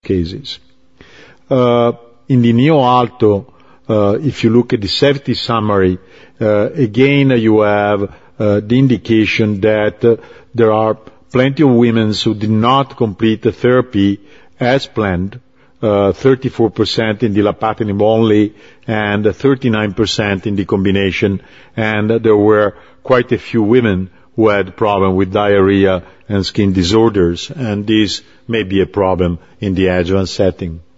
cases. In the NeoAlto, if you look at the safety summary, again you have the indication that there are plenty of women who did not complete the therapy as planned, 34% in the lapatinib only and 39% in the combination, and there were quite a few women who had problem with diarrhea and skin disorders, and this may be a problem in the adjuvant setting.